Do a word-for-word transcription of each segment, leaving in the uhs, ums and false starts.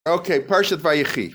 Okay, Parshat Vayechi.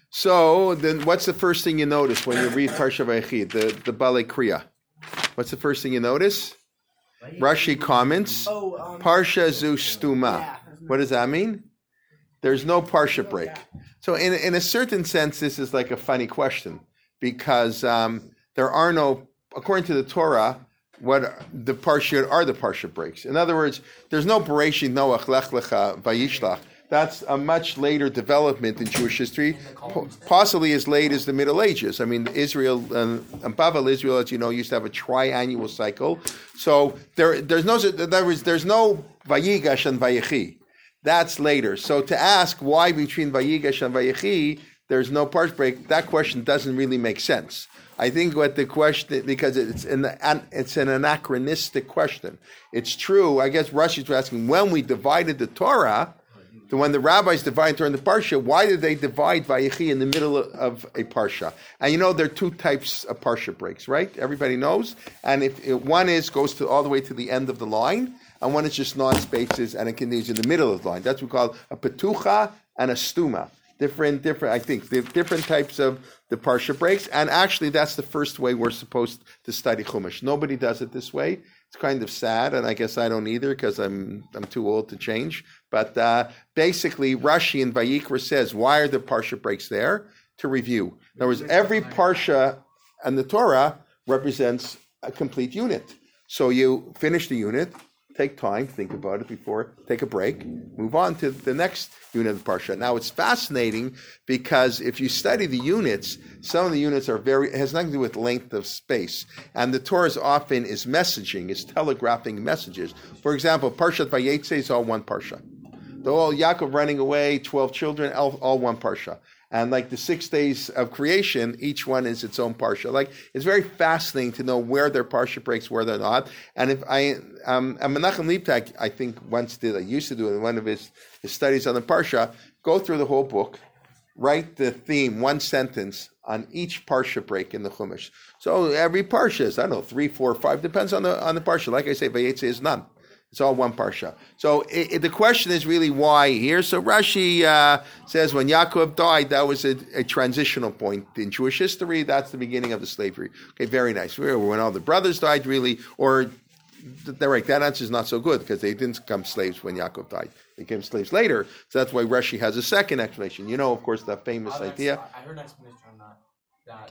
So then, what's the first thing you notice when you read Parshat Vayechi? The the Balei Kriya. What's the first thing you notice? Rashi comments. Oh, um, Parsha zu stuma. Yeah. What does that mean? There's no Parsha break. So in in a certain sense, this is like a funny question because um, there are no, according to the Torah, what the Parsha are the Parsha breaks. In other words, there's no Bereshit, Noach, Lech Lecha, Vayishlach. That's a much later development in Jewish history, possibly as late as the Middle Ages. I mean, Israel and, and Bavel Israel, as you know, used to have a triannual cycle. So there, there's no, there is, there's no Vayigash and Vayechi. That's later. So to ask why between Vayigash and Vayechi there's no parsha break, that question doesn't really make sense. I think what the question, because it's an, it's an anachronistic question. It's true, I guess Rashi's asking, when we divided the Torah, so when the rabbis divided Torah in the parsha, why did they divide Vayechi in the middle of a parsha? And you know there are two types of parsha breaks, right? Everybody knows. And if, if one is goes to all the way to the end of the line, and one is just non-spaces and it continues in the middle of the line. That's what we call a petucha and a stuma. Different, different. I think the different types of the parsha breaks, and actually that's the first way we're supposed to study Chumash. Nobody does it this way. It's kind of sad, and I guess I don't either because I'm I'm too old to change. But uh, basically, Rashi in Vayikra says, why are the parsha breaks there? To review. In other words, every parsha and the Torah represents a complete unit. So you finish the unit, take time, think about it before, take a break, move on to the next unit of the parsha. Now it's fascinating because if you study the units, some of the units are very, it has nothing to do with length of space. And the Torah often is messaging, is telegraphing messages. For example, Parshat Vayetze is all one parsha. The whole Yaakov running away, twelve children, all, all one parsha. And like the six days of creation, each one is its own parsha. Like it's very fascinating to know where their parsha breaks, where they're not. And if I, um, and Menachem Leibtag, I think once did, I used to do it in one of his, his studies on the parsha, go through the whole book, write the theme, one sentence on each parsha break in the Chumash. So every parsha is, I don't know, three, four, five, depends on the on the parsha. Like I say, Vayetze is none. It's all one parsha. So it, it, the question is really why here. So Rashi uh, says when Yaakov died, that was a, a transitional point in Jewish history. That's the beginning of the slavery. Okay, very nice. When all the brothers died, really, or they're right, that answer is not so good because they didn't become slaves when Yaakov died. They became slaves later. So that's why Rashi has a second explanation. You know, of course, that famous oh, idea. I heard an explanation on that. That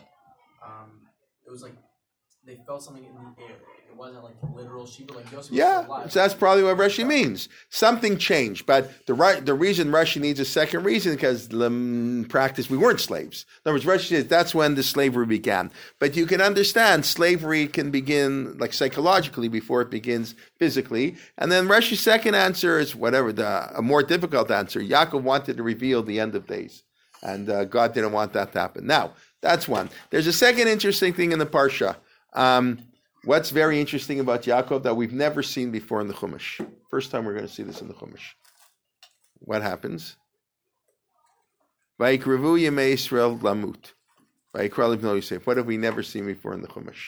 um, it was like they felt something in the air. It wasn't like literal Sheba, like Yosef was Yeah, alive. so that's probably what Rashi means. Something changed, but the right, the reason Rashi needs a second reason because in practice we weren't slaves. In other words, Rashi says that's when the slavery began. But you can understand slavery can begin like psychologically before it begins physically. And then Rashi's second answer is whatever the a more difficult answer. Yaakov wanted to reveal the end of days, and uh, God didn't want that to happen. Now that's one. There's a second interesting thing in the parsha. Um, What's very interesting about Yaakov that we've never seen before in the Chumash? First time we're going to see this in the Chumash. What happens? Vayikrevu Yemei Yisrael Lamut. Vayikra Livno Yosef. What have we never seen before in the Chumash?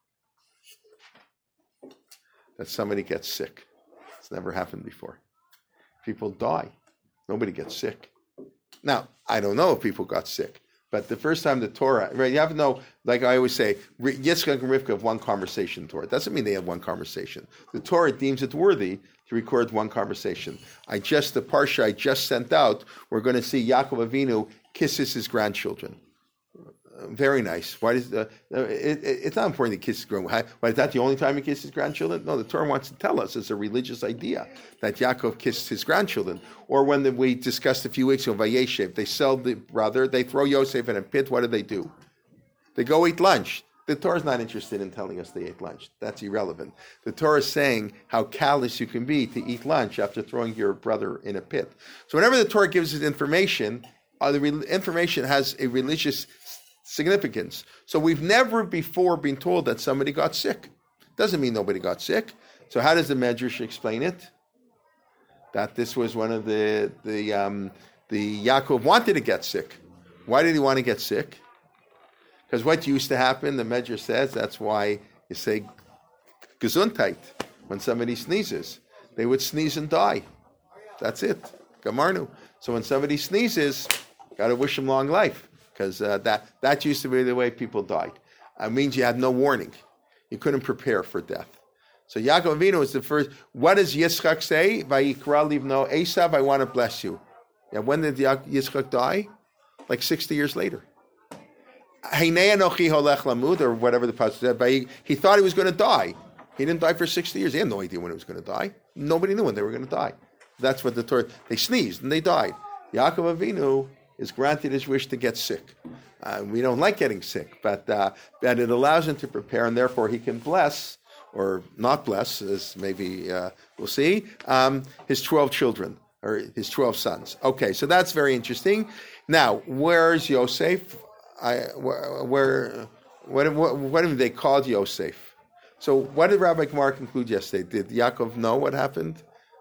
That somebody gets sick. It's never happened before. People die. Nobody gets sick. Now, I don't know if people got sick. But the first time the Torah, right, you have to know, like I always say, Yitzchak and Rivka have one conversation in Torah. It doesn't mean they have one conversation. The Torah deems it worthy to record one conversation. I just, the parsha I just sent out, we're going to see Yaakov Avinu kisses his grandchildren. Uh, very nice. Why does the, uh, it, it, it's not important to kiss his grandchildren. Why is that the only time he kisses grandchildren? No, the Torah wants to tell us it's a religious idea that Yaakov kissed his grandchildren. Or when the, we discussed a few weeks ago, Vayeshev, they sell the brother, they throw Yosef in a pit. What do they do? They go eat lunch. The Torah is not interested in telling us they ate lunch. That's irrelevant. The Torah is saying how callous you can be to eat lunch after throwing your brother in a pit. So whenever the Torah gives us information, uh, the re- information has a religious significance. So we've never before been told that somebody got sick. Doesn't mean nobody got sick. So how does the Medrash explain it? That this was one of the the um, the Yaakov wanted to get sick. Why did he want to get sick? Because what used to happen, the Medrash says, that's why you say Gesundheit when somebody sneezes. They would sneeze and die. That's it. Gamarnu. So when somebody sneezes, got to wish him long life, because uh, that, that used to be the way people died. It means you had no warning. You couldn't prepare for death. So Yaakov Avinu is the first. What does Yitzchak say? Vayikra livno Esav, I want to bless you. Yeah, when did Yitzchak die? Like sixty years later. Heinei anochi holech lamud, or whatever the pasuk said. But he, he thought he was going to die. He didn't die for sixty years. He had no idea when he was going to die. Nobody knew when they were going to die. That's what the Torah. They sneezed and they died. Yaakov Avinu is granted his wish to get sick. Uh, we don't like getting sick, but uh, but it allows him to prepare, and therefore he can bless or not bless, as maybe uh, we'll see, um, his twelve children or his twelve sons. Okay, so that's very interesting. Now, where's Yosef? I, where, what, what, what have they called Yosef? So what did Rabbi Gemara conclude yesterday? Did Yaakov know what happened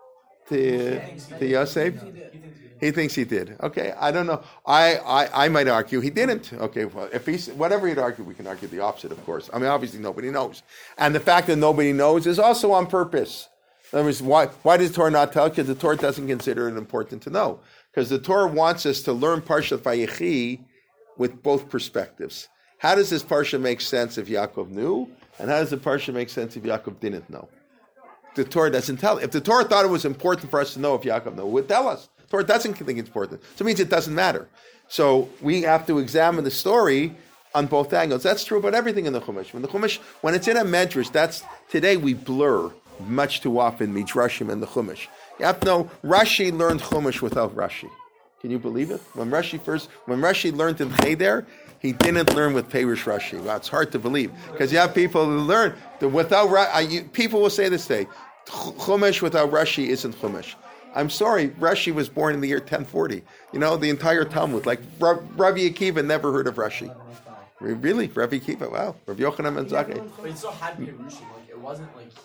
to, to Yosef? He thinks he did. Okay, I don't know. I, I, I might argue he didn't. Okay, well, if he's whatever he'd argue, we can argue the opposite, of course. I mean, obviously nobody knows, and the fact that nobody knows is also on purpose. In other words, why why does the Torah not tell? Because the Torah doesn't consider it important to know. Because the Torah wants us to learn Parshat Vayechi with both perspectives. How does this parsha make sense if Yaakov knew, and how does the parsha make sense if Yaakov didn't know? The Torah doesn't tell. If the Torah thought it was important for us to know if Yaakov knew, it would tell us. The Torah doesn't think it's important. So it means it doesn't matter. So we have to examine the story on both angles. That's true about everything in the Chumash. When the Chumash, when it's in a medrash, that's today we blur much too often midrashim and the Chumash. You have to know Rashi learned Chumash without Rashi. Can you believe it? When Rashi first, when Rashi learned in Cheder, he didn't learn with Perush Rashi. Well, it's hard to believe because you have people who learn that without Rashi. People will say this day, Chumash without Rashi isn't Chumash. I'm sorry, Rashi was born in the year ten forty. You know, the entire Talmud, like Rabbi Akiva never heard of Rashi. Really? Rabbi Akiva, wow. Rabbi Yochanan ben Zakkai. But it still had Perushim, like it wasn't like he...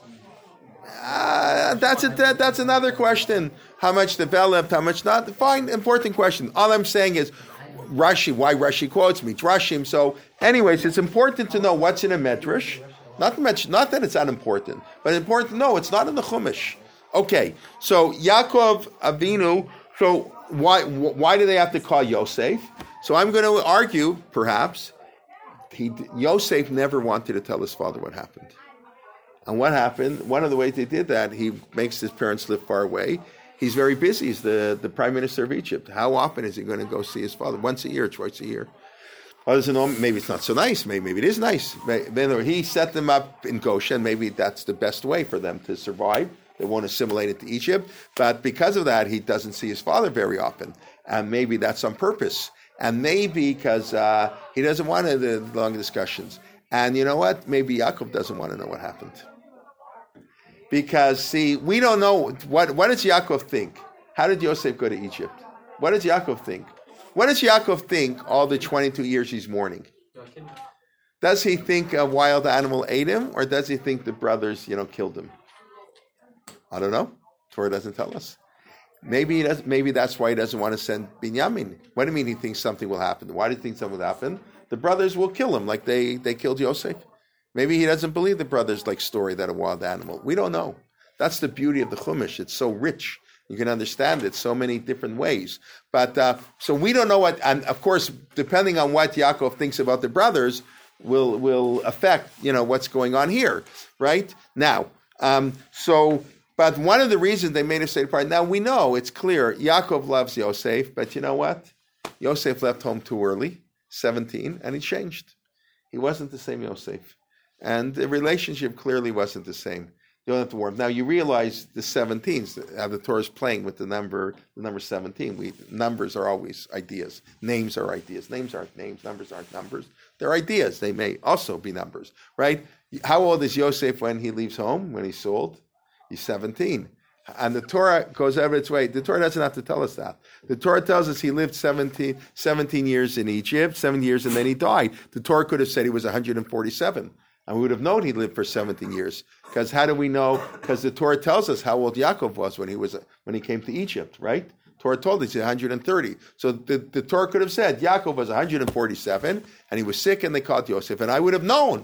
Uh, that's a, that, that's another question. How much developed, how much not? Fine, important question. All I'm saying is, Rashi, why Rashi quotes me? Drashim. So, anyways, it's important to know what's in a medrash. Not, not that it's unimportant, but important to know it's not in the Chumash. Okay, so Yaakov Avinu, so why why do they have to call Yosef? So I'm going to argue, perhaps, he, Yosef never wanted to tell his father what happened. And what happened, one of the ways they did that, he makes his parents live far away. He's very busy. He's the, the prime minister of Egypt. How often is he going to go see his father? Once a year, twice a year. Others know, maybe it's not so nice. Maybe, maybe it is nice. Maybe, he set them up in Goshen. Maybe that's the best way for them to survive. They won't assimilate into Egypt. But because of that, he doesn't see his father very often. And maybe that's on purpose. And maybe because uh, he doesn't want to the long discussions. And you know what? Maybe Yaakov doesn't want to know what happened. Because, see, we don't know. What, what does Yaakov think? How did Yosef go to Egypt? What does Yaakov think? What does Yaakov think all the twenty-two years he's mourning? Does he think a wild animal ate him? Or does he think the brothers, you know, killed him? I don't know. Torah doesn't tell us. Maybe he does, maybe that's why he doesn't want to send Binyamin. What do you mean he thinks something will happen? Why do you think something will happen? The brothers will kill him like they, they killed Yosef. Maybe he doesn't believe the brothers' like story that a wild animal. We don't know. That's the beauty of the Chumash. It's so rich. You can understand it so many different ways. But uh, so we don't know what, and of course, depending on what Yaakov thinks about the brothers, will will affect, you know, what's going on here, right? Now, um, so, but one of the reasons they made a state apart, now we know, it's clear, Yaakov loves Yosef, but you know what? Yosef left home too early, seventeen, and he changed. He wasn't the same Yosef. And the relationship clearly wasn't the same. You don't have to warm. Now you realize the seventeens, how the Torah is playing with the number, the number seventeen. We numbers are always ideas. Names are ideas. Names aren't names. Numbers aren't numbers. They're ideas. They may also be numbers, right? How old is Yosef when he leaves home? When he's sold, he's seventeen. And the Torah goes out of its way. The Torah doesn't have to tell us that. The Torah tells us he lived seventeen, seventeen years in Egypt, seven years, and then he died. The Torah could have said he was one hundred forty-seven. And we would have known he lived for seventeen years. Because how do we know? Because the Torah tells us how old Yaakov was when he was when he came to Egypt, right? Torah told us he's one hundred thirty. So the, the Torah could have said Yaakov was one hundred forty-seven, and he was sick, and they called Yosef. And I would have known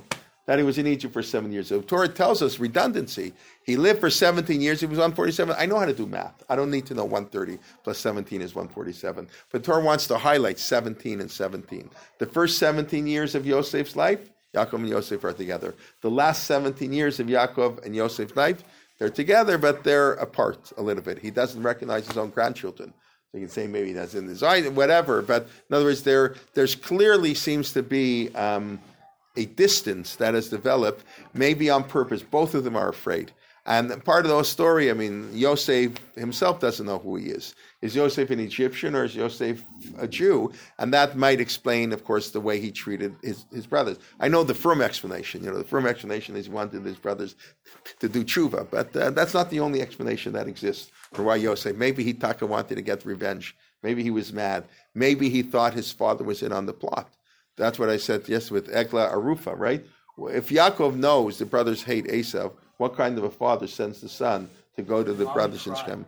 that he was in Egypt for seven years. The Torah tells us redundancy. He lived for seventeen years. He was one forty-seven. I know how to do math. I don't need to know one thirty plus seventeen is one forty-seven. But Torah wants to highlight seventeen and seventeen. The first seventeen years of Yosef's life, Yaakov and Yosef are together. The last seventeen years of Yaakov and Yosef's life, they're together, but they're apart a little bit. He doesn't recognize his own grandchildren. So you can say maybe that's in his eye, whatever. But in other words, there there's clearly seems to be um, a distance that has developed, maybe on purpose. Both of them are afraid. And part of the whole story, I mean, Yosef himself doesn't know who he is. Is Yosef an Egyptian or is Yosef a Jew? And that might explain, of course, the way he treated his, his brothers. I know the firm explanation. You know, the firm explanation is he wanted his brothers to do tshuva. But uh, that's not the only explanation that exists for why Yosef. Maybe he taka wanted to get revenge. Maybe he was mad. Maybe he thought his father was in on the plot. That's what I said yes with Eglah Arufa, right? If Yaakov knows the brothers hate Esau, what kind of a father sends the son to go to the brothers in Shem?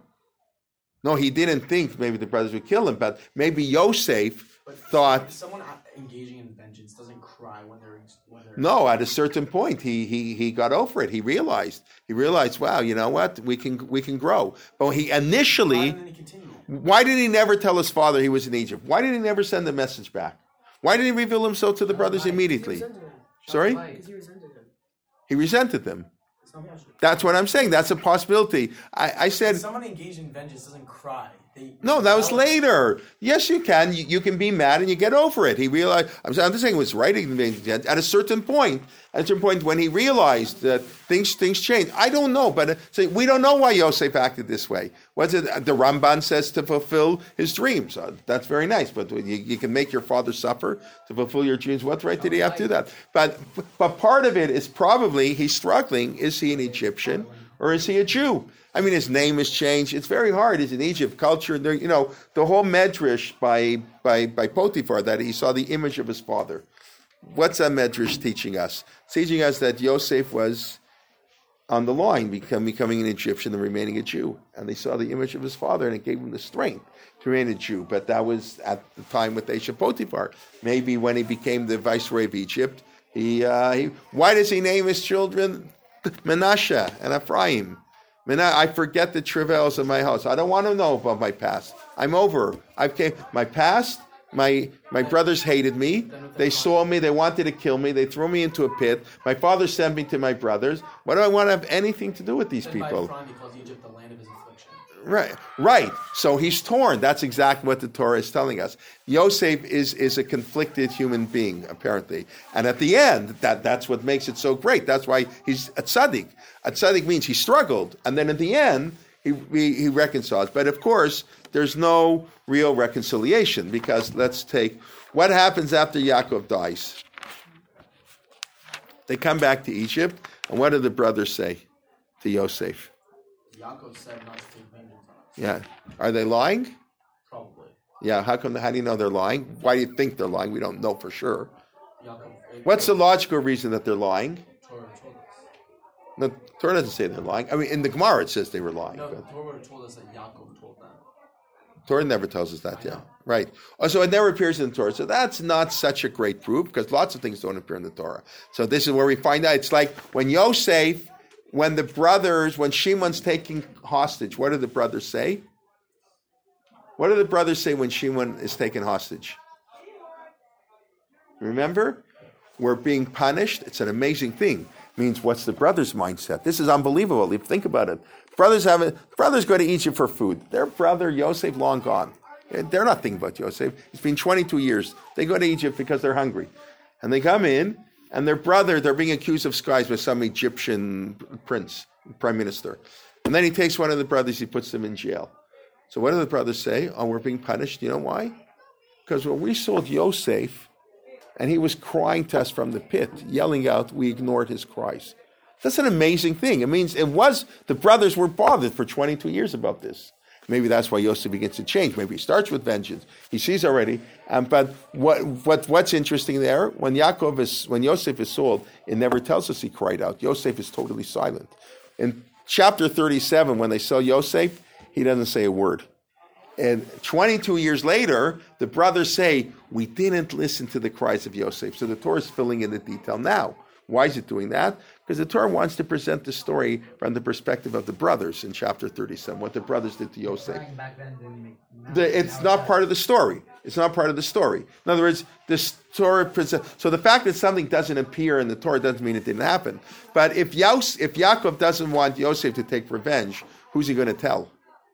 No, he didn't think maybe the brothers would kill him, but maybe Yosef but thought... Someone engaging in vengeance doesn't cry when they're... When they're no, at a certain point, he he he got over it. He realized, he realized, wow, you know what? We can we can grow. But he initially... Why, he why did he never tell his father he was in Egypt? Why did he never send the message back? Why did he reveal himself to the brothers immediately? Sorry? Because he resented him. He resented them. That's what I'm saying. That's a possibility. I, I said... Someone engaged in vengeance doesn't cry. They, no, that was later. Yes, you can. You, you can be mad and you get over it. He realized... I'm just saying it was right at a certain point. At a certain point when he realized that things things changed. I don't know, but uh, say, we don't know why Yosef acted this way. Was it the Ramban says to fulfill his dreams? Uh, that's very nice, but you, you can make your father suffer to fulfill your dreams. What right did he have to do that? But but part of it is probably he's struggling. Is he an Egyptian or is he a Jew? I mean, his name has changed. It's very hard. He's in Egypt, culture. There, you know, the whole medrash by by by Potiphar that he saw the image of his father. What's that medrash teaching us? It's teaching us that Yosef was on the line, become, becoming an Egyptian and remaining a Jew. And they saw the image of his father, and it gave him the strength to remain a Jew. But that was at the time with Esha Potiphar. Maybe when he became the viceroy of Egypt, he, uh, he why does he name his children Menashe and Ephraim? I forget the travails of my house. I don't want to know about my past. I'm over. I've came my past. My my brothers hated me. They saw me. They wanted to kill me. They threw me into a pit. My father sent me to my brothers. Why do I want to have anything to do with these people? Right, right. So he's torn. That's exactly what the Torah is telling us. Yosef is, is a conflicted human being, apparently. And at the end, that, that's what makes it so great. That's why he's a tzaddik. A tzaddik means he struggled. And then at the end, he, he, he reconciles. But of course, there's no real reconciliation because let's take, what happens after Yaakov dies? They come back to Egypt. And what do the brothers say to Yosef? Yaakov said not to take vengeance on us. Yeah. Are they lying? Probably. Yeah. How come? How do you know they're lying? Why do you think they're lying? We don't know for sure. Yaakov, What's the logical reason that they're lying? Torah told us. No, Torah doesn't say they're lying. I mean, in the Gemara it says they were lying. No, but Torah told us that Yaakov told them. Torah never tells us that, yeah. Right. Oh, so it never appears in the Torah. So that's not such a great proof because lots of things don't appear in the Torah. So this is where we find out. It's like when Yosef, when the brothers, when Shimon's taking hostage, what do the brothers say? What do the brothers say when Shimon is taken hostage? Remember? We're being punished. It's an amazing thing. It means what's the brothers' mindset? This is unbelievable. If you think about it. Brothers have a, brothers go to Egypt for food. Their brother Yosef long gone. They're not thinking about Yosef. It's been twenty-two years. They go to Egypt because they're hungry. And they come in, and their brother, they're being accused of spies by some Egyptian prince, prime minister. And then he takes one of the brothers, he puts them in jail. So what do the brothers say? Oh, we're being punished. You know why? Because when we sold Yosef, and he was crying to us from the pit, yelling out, we ignored his cries. That's an amazing thing. It means it was, the brothers were bothered for twenty-two years about this. Maybe that's why Yosef begins to change. Maybe he starts with vengeance. He sees already. Um, but what, what what's interesting there, when Yaakov is, when Yosef is sold, it never tells us he cried out. Yosef is totally silent. In chapter thirty-seven, when they sell Yosef, he doesn't say a word. And twenty-two years later, the brothers say, we didn't listen to the cries of Yosef. So the Torah is filling in the detail now. Why is it doing that? Because the Torah wants to present the story from the perspective of the brothers in chapter thirty-seven, what the brothers did to Yosef. Back then didn't make, The, it's not part of the story. It's not part of the story. In other words, this Torah present. So the fact that something doesn't appear in the Torah doesn't mean it didn't happen. But if Yos, if Yaakov doesn't want Yosef to take revenge, who's he going to tell?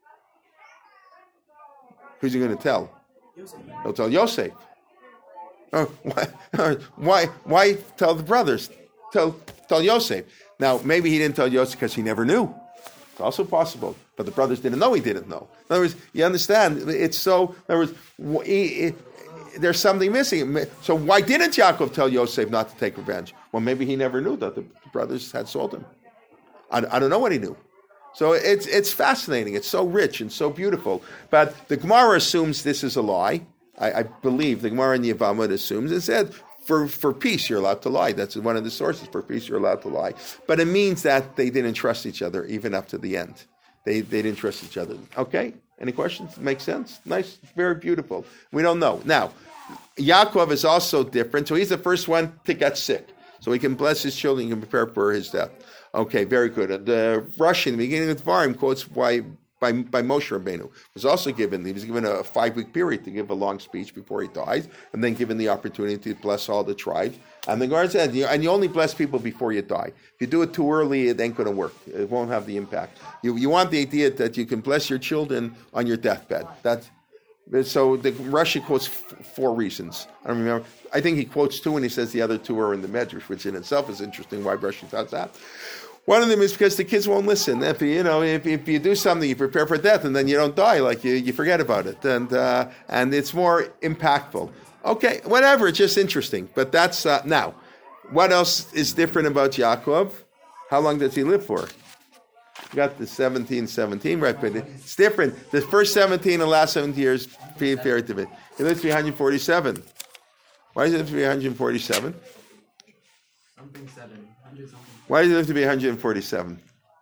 Who's he going to tell? Yosef. He'll tell Yosef. Oh, why, why? Why tell the brothers? Tell tell Yosef. Now maybe he didn't tell Yosef because he never knew. It's also possible, but the brothers didn't know he didn't know. In other words, you understand? It's so. In other words, he, he, there's something missing. So why didn't Yaakov tell Yosef not to take revenge? Well, maybe he never knew that the brothers had sold him. I, I don't know what he knew. So it's it's fascinating. It's so rich and so beautiful. But the Gemara assumes this is a lie. I, I believe the Gemara in Yevamot assumes it said for, for peace you're allowed to lie. That's one of the sources. For peace you're allowed to lie. But it means that they didn't trust each other even up to the end. They they didn't trust each other. Okay? Any questions? Makes sense? Nice, very beautiful. We don't know. Now, Yaakov is also different. So he's the first one to get sick. So he can bless his children, he can prepare for his death. Okay, very good. The Russian, the beginning of the Dvarim, quotes by, by, by Moshe Rabbeinu, was also given, he was given a five-week period to give a long speech before he died, and then given the opportunity to bless all the tribes. And the Gemara said, and you only bless people before you die. If you do it too early, it ain't going to work. It won't have the impact. You, you want the idea that you can bless your children on your deathbed. That's, so the Rashi quotes f- four reasons. I don't remember. I think he quotes two, and he says the other two are in the Medrash, which in itself is interesting. Why Rashi does that? One of them is because the kids won't listen. If you know, if, if you do something, you prepare for death, and then you don't die, like you, you forget about it, and uh, and it's more impactful. Okay, whatever. It's just interesting. But that's uh, now. What else is different about Yaakov? How long does he live for? You got the seventeen, seventeen, right? But it's different. The first seventeen and the last seventeen years, period of it. He lives to be one hundred forty-seven. Why does he live to be one hundred forty-seven? Something seven. Hundred something. Why does he live to be one hundred forty-seven?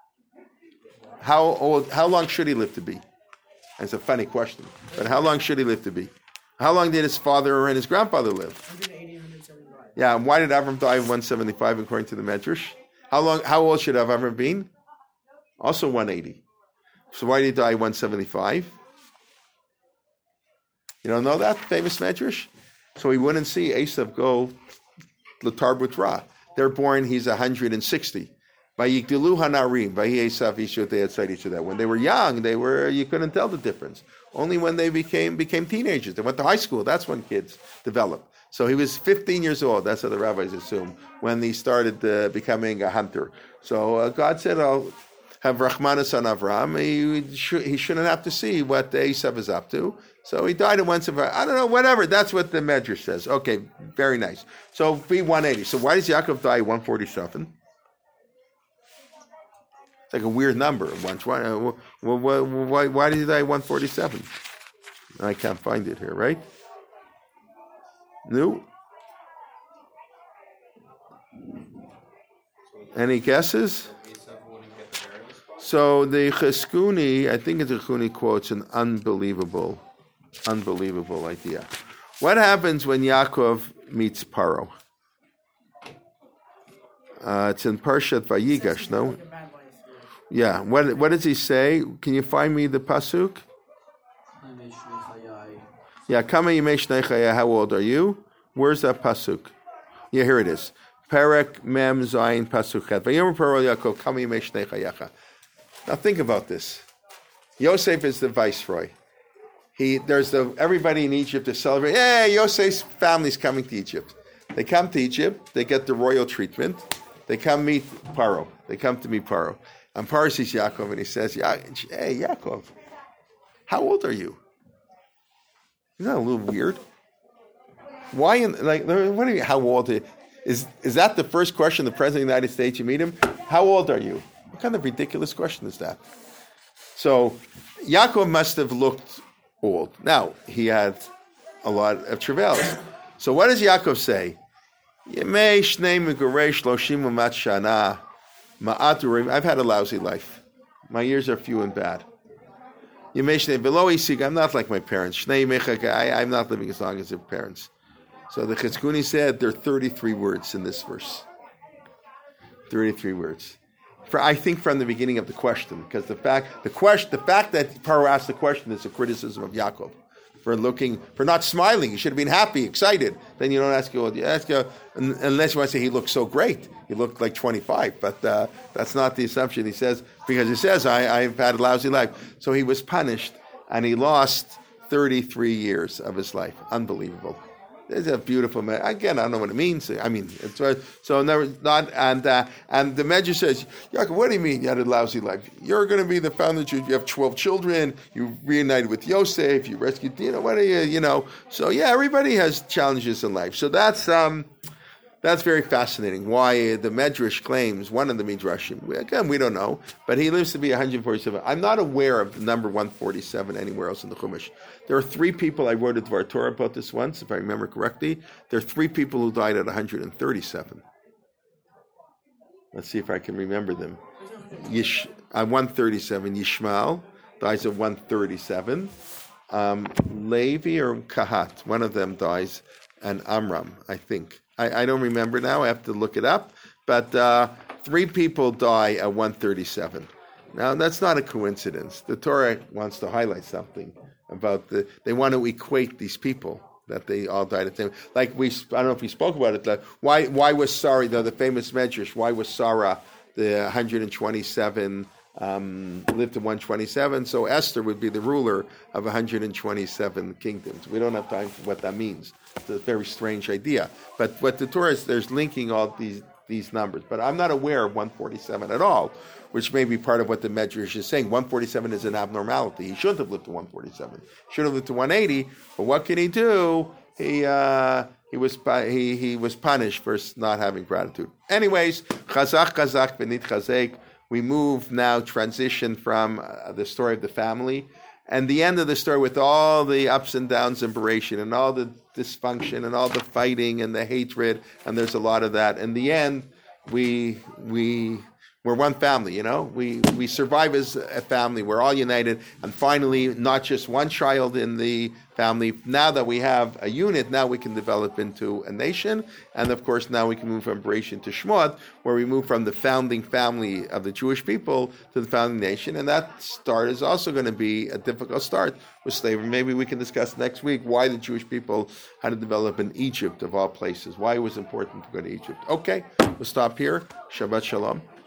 How old? How long should he live to be? That's a funny question. But how long should he live to be? How long did his father and his grandfather live? one eighty, one seventy-five. Yeah, and why did Avram die at one seventy-five according to the Medrash? How long? How old should Avram been? Also one eighty. So why did he die at one seventy-five? You don't know that famous Medrash? So he wouldn't see Esav go l'tarbut ra. They're born, he's one hundred sixty. Vayigdilu hanarim, vayi Esav Yishut, they outside each other. When they were young, they were you couldn't tell the difference. Only when they became became teenagers, they went to high school. That's when kids develop. So he was fifteen years old. That's what the rabbis assume when he started uh, becoming a hunter. So uh, God said, "I'll have Rachmanis on Avram." He, sh- he shouldn't have to see what Esav is up to. So he died at one seventy-five. I don't know, whatever. That's what the Medrash says. Okay, very nice. So be one eighty. So why does Yaakov die at one forty-seven? It's like a weird number. One twenty. Uh, why, why, why did he die at one forty-seven? I can't find it here, right? No? Any guesses? So the Cheskuni, I think the Cheskuni quotes an unbelievable, unbelievable idea. What happens when Yaakov meets Paro? Uh, it's in Parshat Vayigash, no? Yeah. What what does he say? Can you find me the pasuk? Yeah. Kama yimei shnei chayai. How old are you? Where's that pasuk? Yeah, here it is. Perek mem zayin pasuk chet. Vayomer Paro Yaakov kama yimei shnei chayacha. Now think about this. Yosef is the viceroy. He there's the everybody in Egypt is celebrating. Hey, Yosef's family's coming to Egypt. They come to Egypt. They get the royal treatment. They come meet Paro. They come to meet Paro. And Paro sees Yaakov and he says, "Hey, Yaakov, how old are you? Isn't that a little weird? Why? In, like, what do you mean? How old are you? Is is that the first question the president of the United States you meet him? How old are you? What kind of ridiculous question is that?" So Yaakov must have looked old. Now he had a lot of travails. So what does Yaakov say? Yemei shnei meguresh loshim u'mat shana. I've had a lousy life. My years are few and bad. I'm not like my parents. I'm not living as long as their parents. So the Cheskuni said there are thirty-three words in this verse. thirty-three words. For, I think from the beginning of the question, because the fact the question the fact that Paro asked the question is a criticism of Yaakov for looking for not smiling. You should have been happy, excited. Then you don't ask you. You ask you unless you want to say he looked so great. He looked like twenty-five, but uh, that's not the assumption. He says because he says I, I've had a lousy life. So he was punished and he lost thirty-three years of his life. Unbelievable. It's a beautiful man. Again, I don't know what it means. I mean, it's so never not and uh, and the Medrash says, Yaakov, what do you mean you had a lousy life? You're going to be the founder. You have twelve children. You reunited with Yosef. You rescued. You know what are you? You know. So yeah, everybody has challenges in life. So that's um, that's very fascinating. Why the Medrash claims one of the Midrashim. Again, we don't know, but he lives to be one hundred forty-seven. I'm not aware of the number one forty-seven anywhere else in the Chumash. There are three people, I wrote a Dvar Torah about this once, if I remember correctly. There are three people who died at one hundred thirty-seven. Let's see if I can remember them. Yish, uh, one thirty-seven, Yishmael dies at one thirty-seven. Um, Levi or Kahat, one of them dies, and Amram, I think. I, I don't remember now, I have to look it up. But uh, three people die at one thirty-seven. Now, that's not a coincidence. The Torah wants to highlight something about the, they want to equate these people, that they all died at the same. Like we, I don't know if we spoke about it, like why why was Sarah, the, the famous Medrash, why was Sarah the one hundred twenty-seven, um, lived to one twenty-seven, so Esther would be the ruler of one hundred twenty-seven kingdoms. We don't have time for what that means. It's a very strange idea. But what the Torah is, there's linking all these these numbers. But I'm not aware of one forty-seven at all, which may be part of what the Medrash is saying. one forty-seven is an abnormality. He shouldn't have lived to one forty-seven. He should have lived to one eighty. But what can he do? He uh, he was he he was punished for not having gratitude. Anyways, chazak chazak benit chazek. We move now, transition from uh, the story of the family, and the end of the story with all the ups and downs and Bereishit and all the dysfunction and all the fighting and the hatred, and there's a lot of that. In the end, we we. We're one family, you know. We we survive as a family. We're all united. And finally, not just one child in the family. Now that we have a unit, now we can develop into a nation. And of course, now we can move from Bereishit to Shemot, where we move from the founding family of the Jewish people to the founding nation. And that start is also going to be a difficult start with slavery. Maybe we can discuss next week why the Jewish people had to develop in Egypt, of all places, why it was important to go to Egypt. Okay, we'll stop here. Shabbat Shalom.